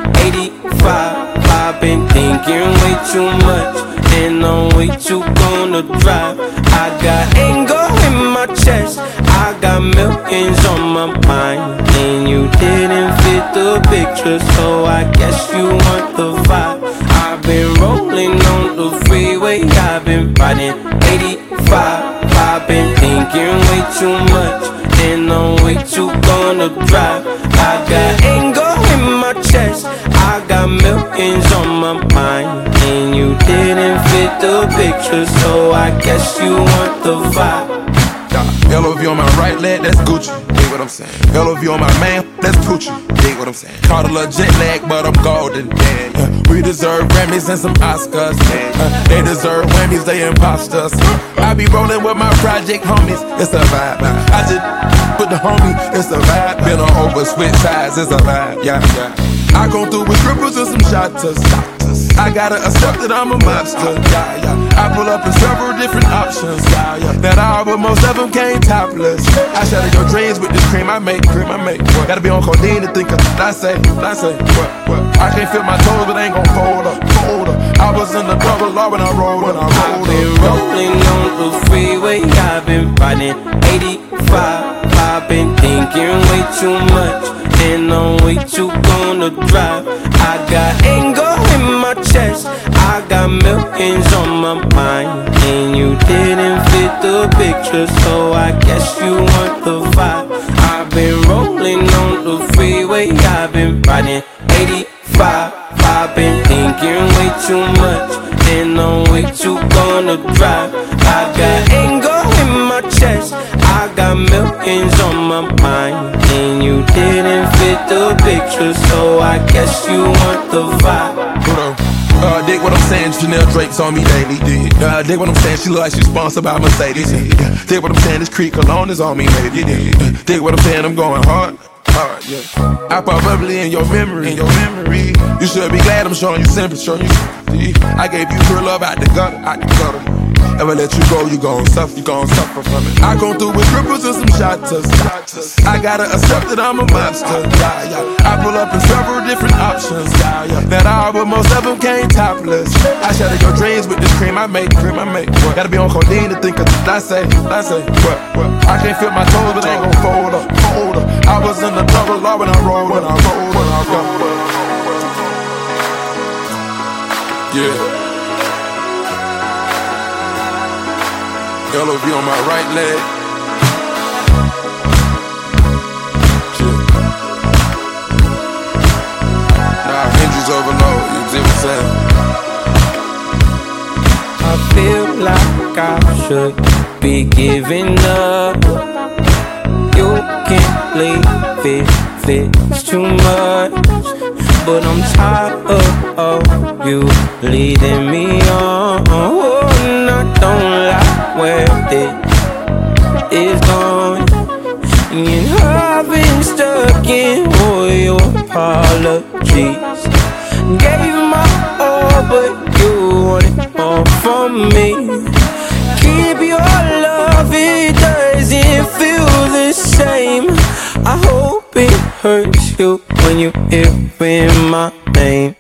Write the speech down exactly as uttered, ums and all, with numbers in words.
eighty-five. I've been thinking way too much, and I'm way too gonna drive. I got anger in my chest, I got millions on my mind, and you didn't fit the picture, so I guess you want the vibe. I've been rolling on the freeway, I've been riding eighty-five. I've been thinking way too much, and I'm way too gonna drive. I got anger in my chest, I got millions on my mind, and you didn't fit the picture, so I guess you want the vibe. L O V on my right leg, that's Gucci. Dig what I'm saying? L O V on my man, that's Poochie. Dig what I'm saying? Caught a little jet lag, but I'm golden. Yeah, yeah. We deserve Grammys and some Oscars. Yeah, yeah. They deserve Whammies, they imposters. I be rolling with my project homies, it's a vibe. I just put the homie, it's a vibe. Been on over, switch sides, it's a vibe. Yeah, yeah. I go through with strippers and some shotters. I gotta accept that I'm a monster. Yeah, yeah. I pull up in several different options. Yeah, yeah. That all, but most of them came topless. I shatter your dreams with this cream I make, cream I make. What? Gotta be on codeine to think of. I say, I say, what, what? I can't feel my toes, but I ain't gon' fold up, fold up. I was in the double law when I rolled, when I rolled. I've been rolling on the freeway, I've been riding eighty-five. I've been thinking way too much, and I'm way too gonna drive. I got anger in my chest, I got millions on my mind, and you didn't fit the picture, so I guess you want the vibe. I've been rolling on the freeway, I've been riding eighty-five. I've been thinking way too much, and I'm way too gonna drive. I got anger in my chest, I got millions on my mind, and you didn't fit the picture, so I guess you want the vibe. Hold on. Uh, dig what I'm saying, Chanel drapes on me daily. Dig, uh, dig what I'm saying, she look like she's sponsored by Mercedes. Yeah. Dig what I'm saying, this Creek cologne is on me, maybe. Yeah. Dig what I'm saying, I'm going hard, hard, yeah. I pop bubbly in your memory, in your memory. You should be glad I'm showing you sympathy, showing you sympathy. I gave you pure love out the gutter, out the gutter. Ever let you go, you gon' suffer, you gon' suffer from it. I go through with strippers and some shotters. I gotta accept that I'm a monster. Yeah, yeah. I pull up in several different options. Yeah, yeah. That all, but most of them came topless. I shatter your dreams with this cream I make, cream I make. What? Gotta be on codeine to think of. I say, I say, what, what? I can't feel my toes, but they ain't gon' fold up, fold up. I was in the double law when I rolled, when I rolled, when I rolled. Yeah. L O V on my right leg. Shit. Nah, hinges overload, you see what I'm saying? I feel like I should be giving up. You can't leave it, it's too much, but I'm tired of, of you leading me on. Oh, and I don't like where it is going, and I've been stuck in all your apologies. Gave my all, but you wanted more from me. Keep your love, it doesn't feel the same. I hope it hurts you when you hear my name.